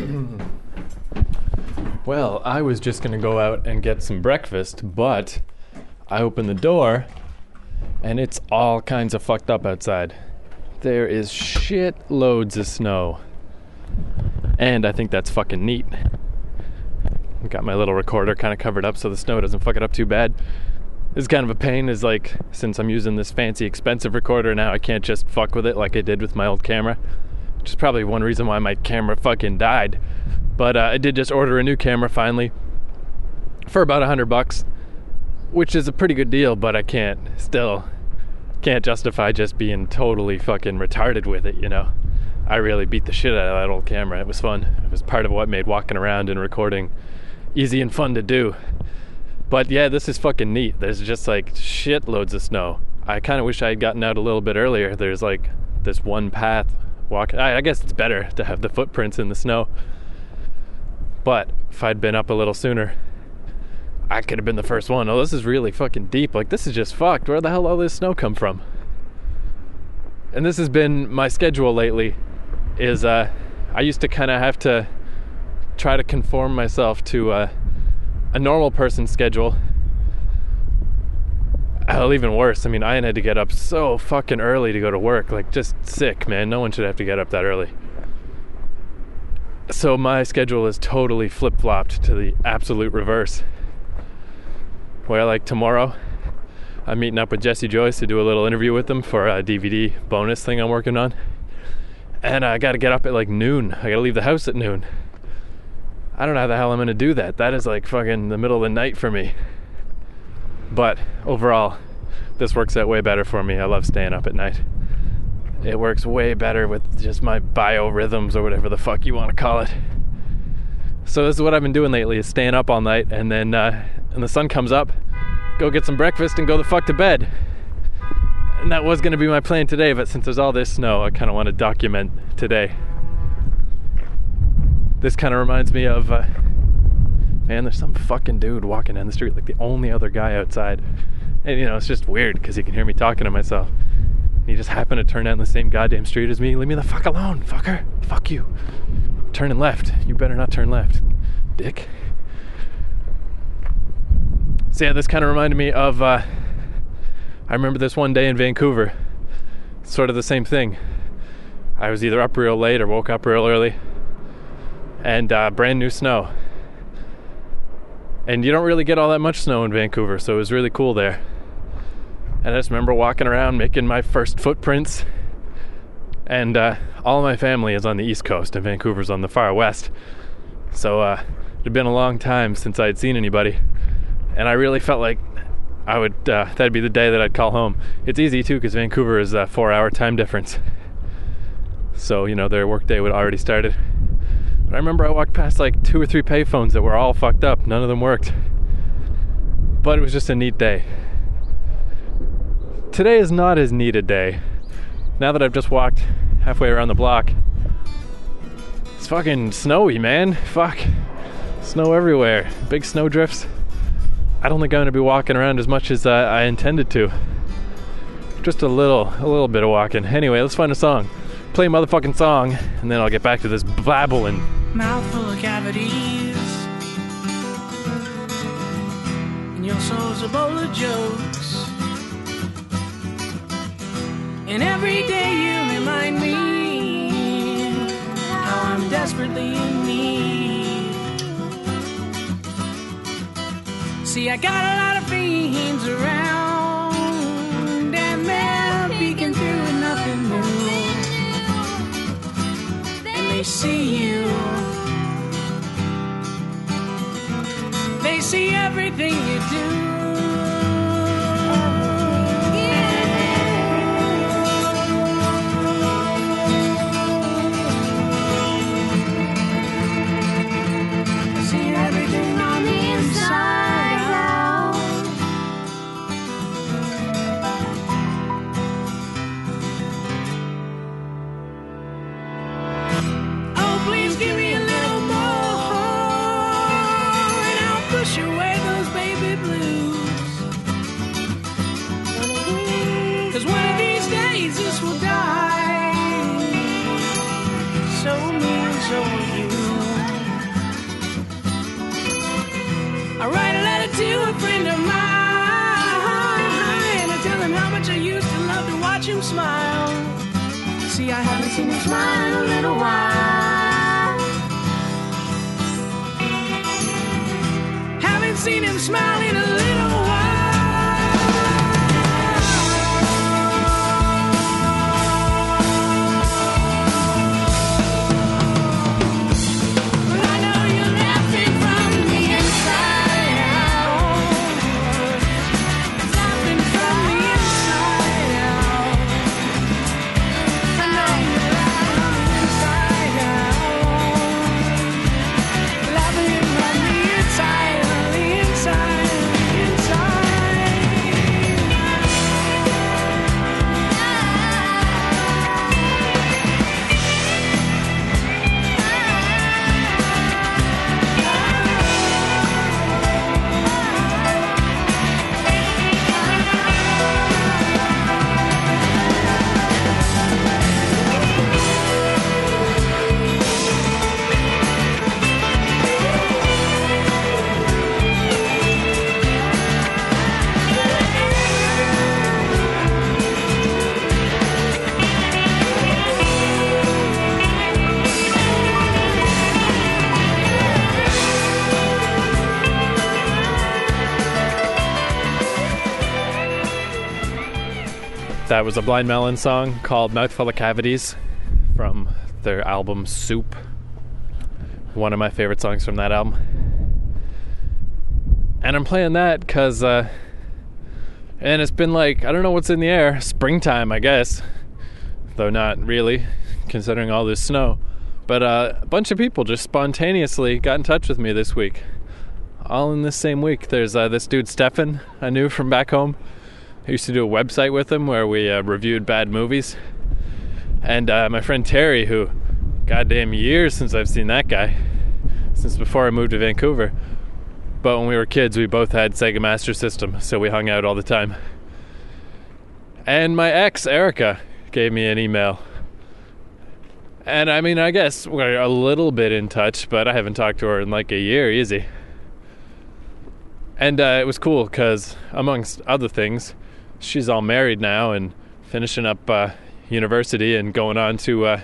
Well, I was just gonna go out and get some breakfast, but I opened the door and it's all kinds of fucked up outside. There is shit loads of snow. And I think that's fucking neat. Got my little recorder kind of covered up so the snow doesn't fuck it up too bad. This is kind of a pain, is like, since I'm using this fancy expensive recorder now, I can't just fuck with it like I did with my old camera, which is probably one reason why my camera fucking died. But I did just order a new camera finally for about $100, which is a pretty good deal, but I can't justify just being totally fucking retarded with it, you know. I really beat the shit out of that old camera. It was fun. It was part of what made walking around and recording easy and fun to do. But yeah, this is fucking neat. There's just like shitloads of snow. I kind of wish I had gotten out a little bit earlier. There's like this one path walking. I guess it's better to have the footprints in the snow. But if I'd been up a little sooner, I could have been the first one. Oh, this is really fucking deep. Like, this is just fucked. Where the hell all this snow come from? And this has been my schedule lately, is I used to kind of have to try to conform myself to a normal person's schedule. Hell, even worse. I mean, I had to get up so fucking early to go to work. Like, just sick, man. No one should have to get up that early. So my schedule is totally flip-flopped to the absolute reverse. Where, like, tomorrow, I'm meeting up with Jesse Joyce to do a little interview with them for a DVD bonus thing I'm working on. And I gotta get up at, like, noon. I gotta leave the house at noon. I don't know how the hell I'm gonna do that. That is, like, fucking the middle of the night for me. But overall, this works out way better for me. I love staying up at night. It works way better with just my biorhythms, or whatever the fuck you want to call it. So this is what I've been doing lately, is staying up all night, and then when the sun comes up, go get some breakfast and go the fuck to bed. And that was going to be my plan today, but since there's all this snow, I kind of want to document today. This kind of reminds me of, man, there's some fucking dude walking down the street, like the only other guy outside. And, you know, it's just weird, because he can hear me talking to myself. He just happened to turn down the same goddamn street as me. Leave me the fuck alone, fucker. Fuck you. Turning left. You better not turn left, dick. So yeah, this kind of reminded me of, I remember this one day in Vancouver. Sort of the same thing. I was either up real late or woke up real early. And brand new snow. And you don't really get all that much snow in Vancouver, so it was really cool there. And I just remember walking around, making my first footprints. And all of my family is on the East Coast, and Vancouver's on the far west. So it had been a long time since I had seen anybody. And I really felt like I would, that'd be the day that I'd call home. It's easy, too, because Vancouver is a 4-hour time difference. So, you know, their workday would already started. But I remember I walked past like 2 or 3 payphones that were all fucked up. None of them worked. But it was just a neat day. Today is not as neat a day. Now that I've just walked halfway around the block, it's fucking snowy, man. Fuck. Snow everywhere. Big snow drifts. I don't think I'm going to be walking around as much as I intended to. Just a little bit of walking. Anyway, let's find a song. Play a motherfucking song, and then I'll get back to this babbling. Mouthful of cavities, and your soul's a bowl of jokes. And every day you remind me how I'm desperately in need. See, I got a lot of fiends around, and they're peeking through nothing new. And they see you. They see everything you do. So will you. watch him smile. See, I haven't seen him smile in a little while. Haven't seen him smile in a little while. But I know you're laughing from the inside out. Laughing from the inside out. I know you're laughing from the inside out. Laughing from the inside, on the inside, on the inside. That was a Blind Melon song called Mouthful of Cavities from their album Soup. One of my favorite songs from that album. And I'm playing that because, and it's been like, I don't know what's in the air, springtime, I guess. Though not really, considering all this snow. But a bunch of people just spontaneously got in touch with me this week. All in this same week. There's this dude, Stefan, I knew from back home. I used to do a website with him where we reviewed bad movies. And my friend Terry, who, goddamn years since I've seen that guy, since before I moved to Vancouver. But when we were kids, we both had Sega Master System, so we hung out all the time. And my ex, Erica, gave me an email. And I mean, I guess we're a little bit in touch, but I haven't talked to her in like a year, easy. And it was cool because, amongst other things, she's all married now and finishing up university and going on to,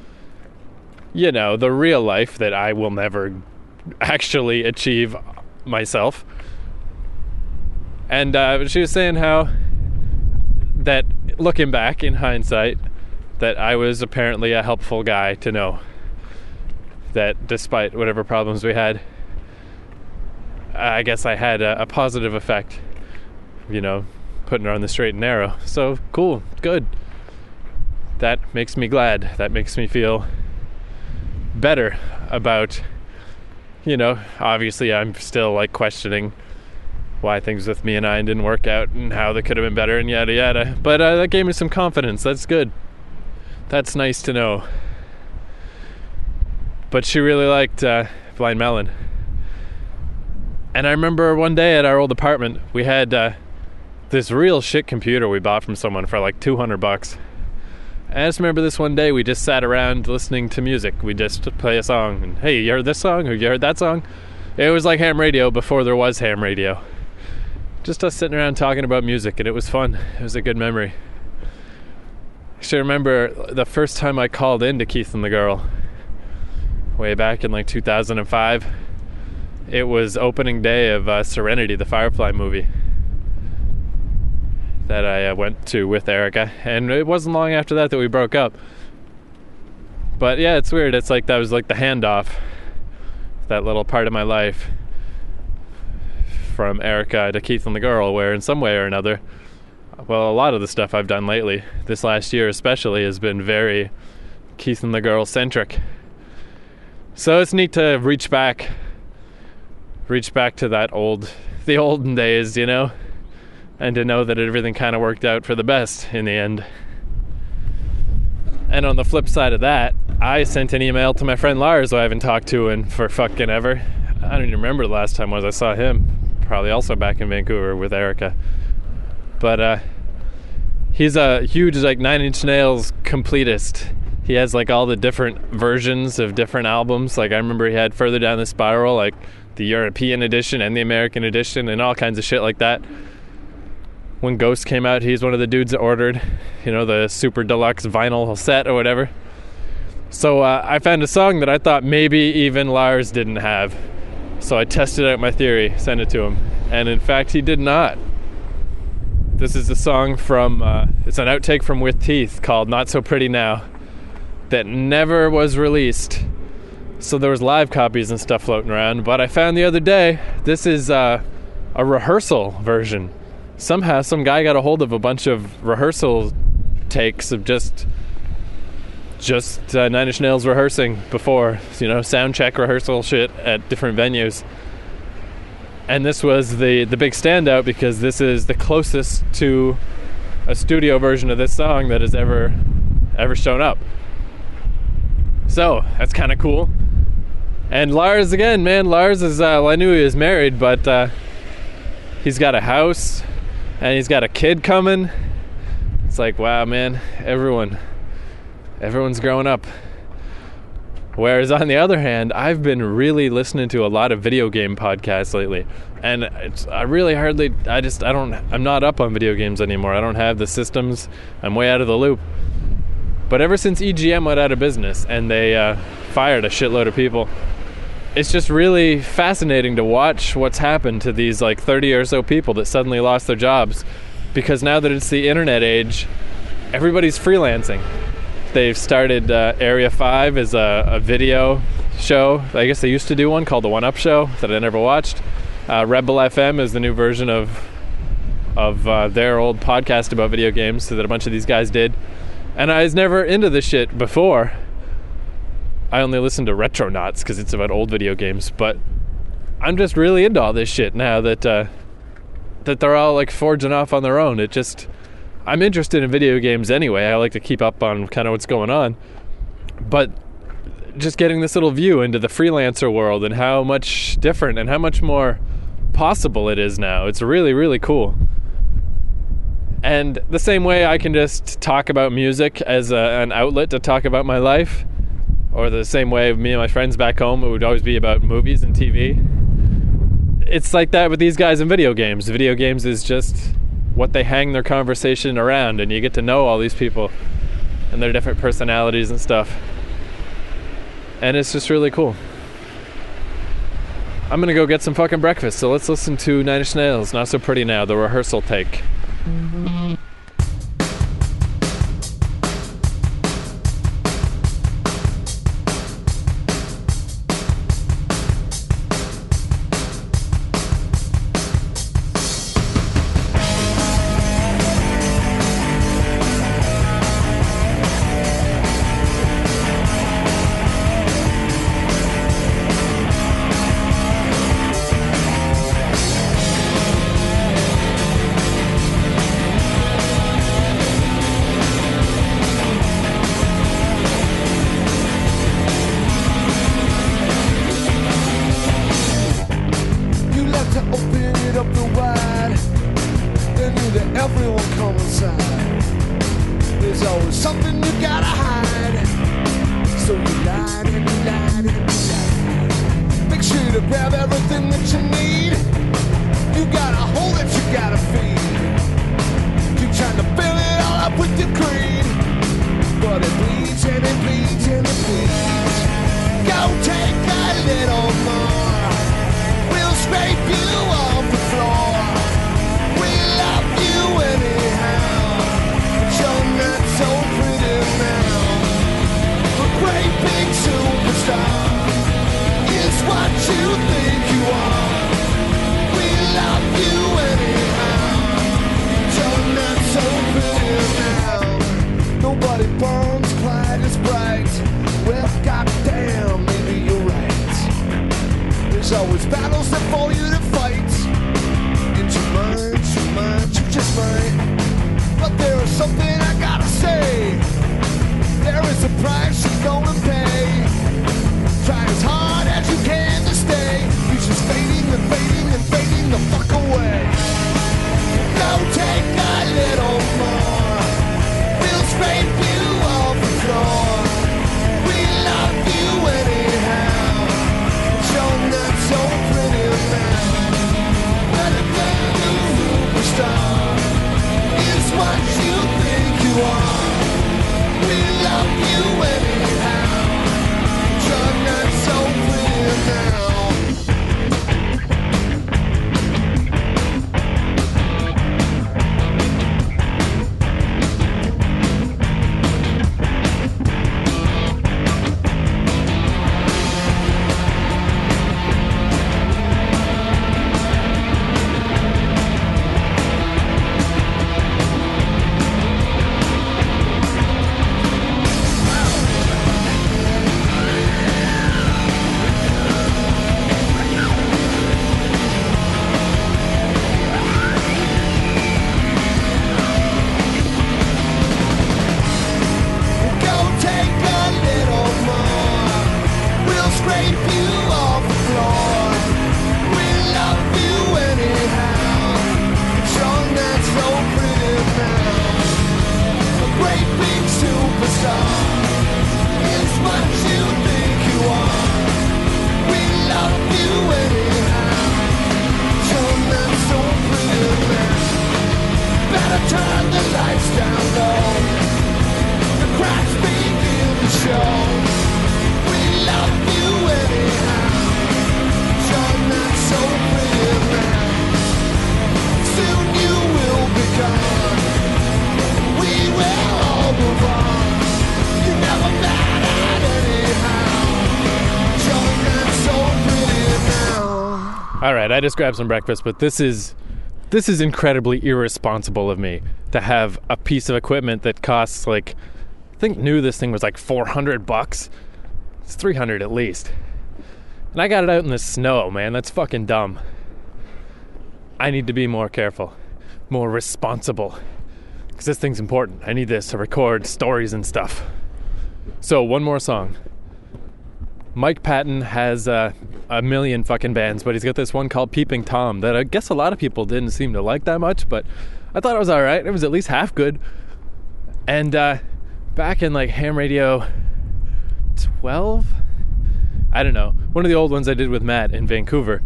the real life that I will never actually achieve myself. And she was saying how that, looking back in hindsight, that I was apparently a helpful guy to know. That despite whatever problems we had, I guess I had a positive effect, putting her on the straight and narrow. So, cool, good. That makes me glad. That makes me feel better about, obviously I'm still like questioning why things with me and I didn't work out and how they could have been better and yada yada. But that gave me some confidence. That's good. That's nice to know. But she really liked Blind Melon. And I remember one day at our old apartment, we had this real shit computer we bought from someone for like $200. And I just remember this one day we just sat around listening to music. We just play a song and, hey, you heard this song? Or you heard that song? It was like ham radio before there was ham radio. Just us sitting around talking about music, and it was fun. It was a good memory. I actually remember the first time I called in to Keith and the Girl, way back in like 2005. It was opening day of Serenity, the Firefly movie that I went to with Erica, and it wasn't long after that we broke up. But yeah, it's weird. It's like that was like the handoff, that little part of my life from Erica to Keith and the Girl, where in some way or another, well, a lot of the stuff I've done lately, this last year especially, has been very Keith and the Girl centric. So it's neat to reach back to the olden days, and to know that everything kind of worked out for the best in the end. And on the flip side of that, I sent an email to my friend Lars, who I haven't talked to in for fucking ever. I don't even remember the last time I saw him. Probably also back in Vancouver with Erica. But he's a huge like Nine Inch Nails completist. He has like all the different versions of different albums. Like I remember he had Further Down the Spiral, like the European edition and the American edition and all kinds of shit like that. when Ghost came out, he's one of the dudes that ordered, the super deluxe vinyl set or whatever. So I found a song that I thought maybe even Lars didn't have. So I tested out my theory, sent it to him, and in fact he did not. This is a song from, it's an outtake from With Teeth called Not So Pretty Now that never was released. So there was live copies and stuff floating around, but I found the other day, this is a rehearsal version. Somehow some guy got a hold of a bunch of rehearsal takes of just Nine Inch Nails rehearsing before, sound check rehearsal shit at different venues. And this was the big standout because this is the closest to a studio version of this song that has ever shown up. So that's kind of cool. And Lars again, man. Lars is I knew he was married, but he's got a house and he's got a kid coming. It's like, wow, man. Everyone's growing up. Whereas on the other hand, I've been really listening to a lot of video game podcasts lately, and I'm not up on video games anymore. I don't have the systems. I'm way out of the loop. But ever since EGM went out of business and they fired a shitload of people, it's just really fascinating to watch what's happened to these 30 or so people that suddenly lost their jobs, because now that it's the internet age, everybody's freelancing. They've started Area 5 as a video show. I guess they used to do one called The One Up Show that I never watched. Rebel FM is the new version of their old podcast about video games that a bunch of these guys did. And I was never into this shit before. I only listened to Retronauts because it's about old video games. But I'm just really into all this shit now that they're all forging off on their own. I'm interested in video games anyway. I like to keep up on kind of what's going on. But just getting this little view into the freelancer world and how much different and how much more possible it is now. It's really, really cool. And the same way I can just talk about music as an outlet to talk about my life, or the same way me and my friends back home, it would always be about movies and TV. It's like that with these guys in video games. Video games is just what they hang their conversation around, and you get to know all these people and their different personalities and stuff, and it's just really cool. I'm gonna go get some fucking breakfast, so let's listen to Nine Inch Nails, Not So Pretty Now, the rehearsal take. sweep you off the floor. We love you anyhow. Sure, that's so pretty now. A great big superstar is what you think you are. We love you anyhow. Sure, that's so pretty now. Better turn the lights down low. The cracks begin to show. We love you anyhow. Sure, that's so pretty now. Soon you will be gone. We will all move on. You never mattered anyhow. Sure, that's so pretty now. All right, I just grabbed some breakfast, but this is incredibly irresponsible of me to have a piece of equipment that costs like, I think new this thing was like $400. It's $300 at least. And I got it out in the snow, man. That's fucking dumb. I need to be more careful, more responsible, because this thing's important. I need this to record stories and stuff. So, one more song. Mike Patton has a million fucking bands, but he's got this one called Peeping Tom that I guess a lot of people didn't seem to like that much, but I thought it was alright. It was at least half good. And back in like ham radio 12? I don't know. One of the old ones I did with Matt in Vancouver.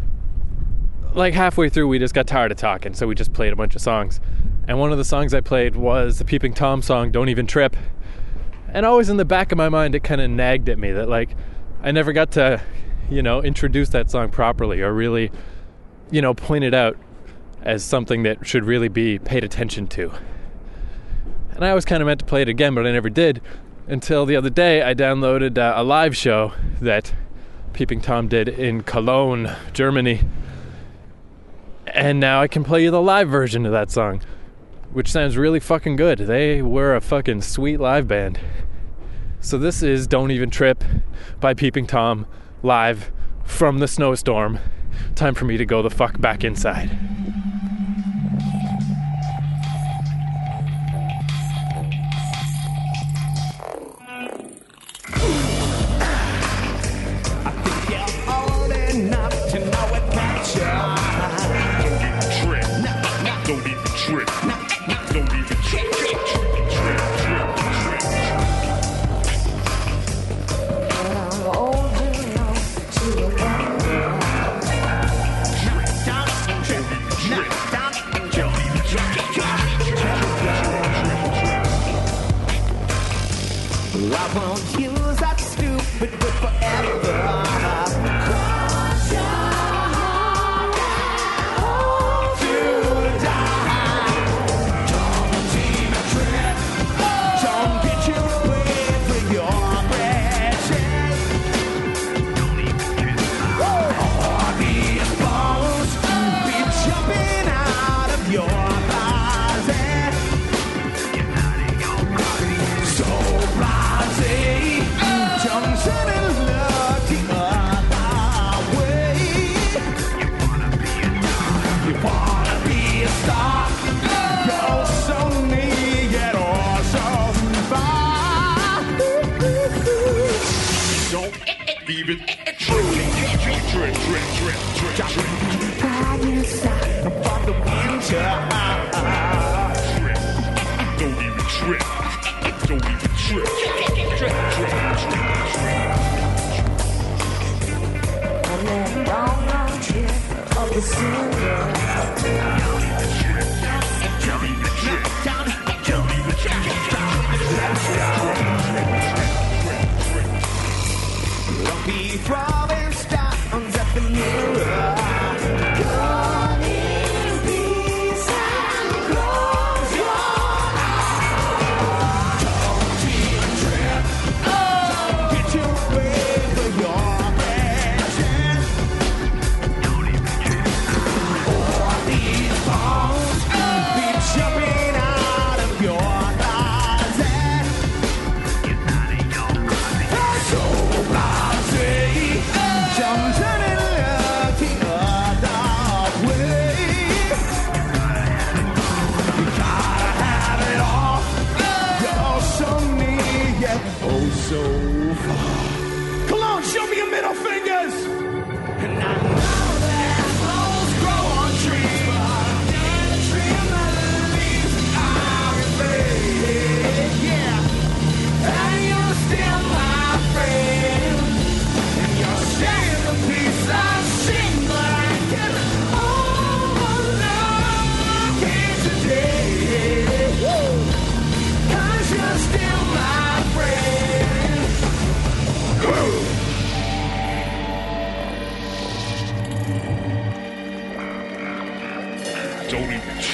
Like halfway through we just got tired of talking, so we just played a bunch of songs. And one of the songs I played was the Peeping Tom song, Don't Even Trip. And always in the back of my mind it kind of nagged at me that like I never got to, introduce that song properly or really, point it out as something that should really be paid attention to. And I always kind of meant to play it again, but I never did until the other day I downloaded a live show that Peeping Tom did in Cologne, Germany. And now I can play you the live version of that song, which sounds really fucking good. They were a fucking sweet live band. So this is Don't Even Trip by Peeping Tom, live from the snowstorm. Time for me to go the fuck back inside. I think you're old enough to know it can't you? Don't even trip. Don't even trip. I'm old enough to remember. I won't use that stupid word forever. Cross your heart and hold you down. Don't even trip. Don't get you away for your precious. Don't even trip. All these bones be jumping out of your closet. So blase, don't turn and look the other way. You wanna be a star. You're so near yet all so far. Don't even trip. By your side for the winter. Don't even trip. Don't even trip. And then long, long trip of the cinder. Don't be throwing stones at the mirror. Go in peace and close your eyes. Don't even trip. Don't get you away for your presence. Don't even trip. All these bones be jumping out of your closet. So blase,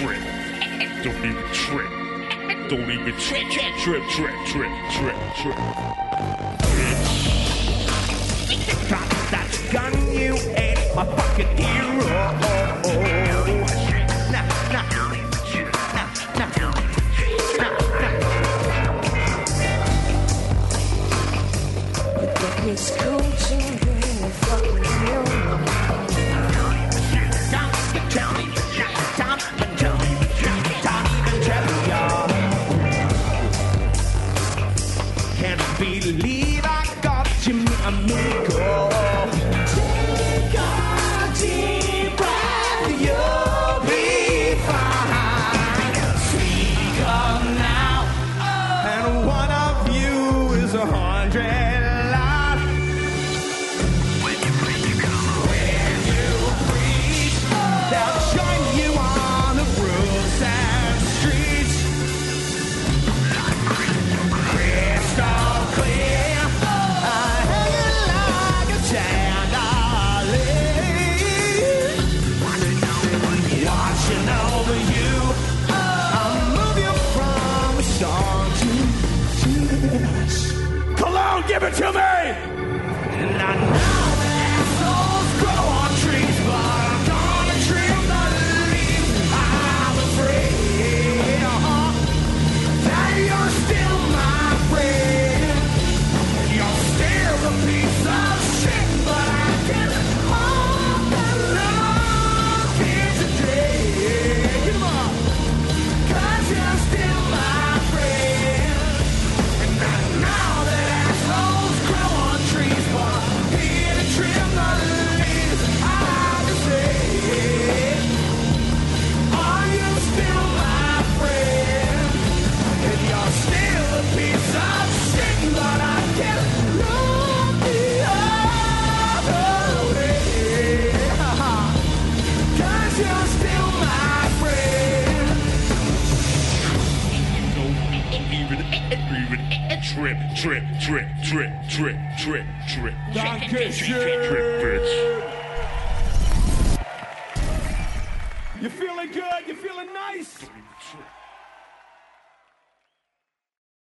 trip. Don't even trip. Don't even trip. Trip. Drop that gun, you ain't my fucking hero. It's cool to be a fucking hero. Can't believe I got you, mi amigo. Take a deep breath, you'll be fine. Speak up now, and one of you is 100 lives. When you preach, they'll join you on the roads and streets. Crystal clear, hanging like a chandelier. Watching over you, I'll move you from song to dance. Cologne, give it to me! And I know that souls grow on trees, but I'm gonna trim the leaves. I'm afraid that you're still my friend. You're still a piece of shit, but I can't hold that love here today. Come on, 'cause you're still my friend. And I know that assholes grow on trees, but I'm here to trim the leaves. I'm just saying, are you still my friend? And you're still a piece of shit, but I can't look the other way. 'Cause you're still my friend. Don't even trip. Trip, bitch. You feeling good? You feeling nice? Don't even trip.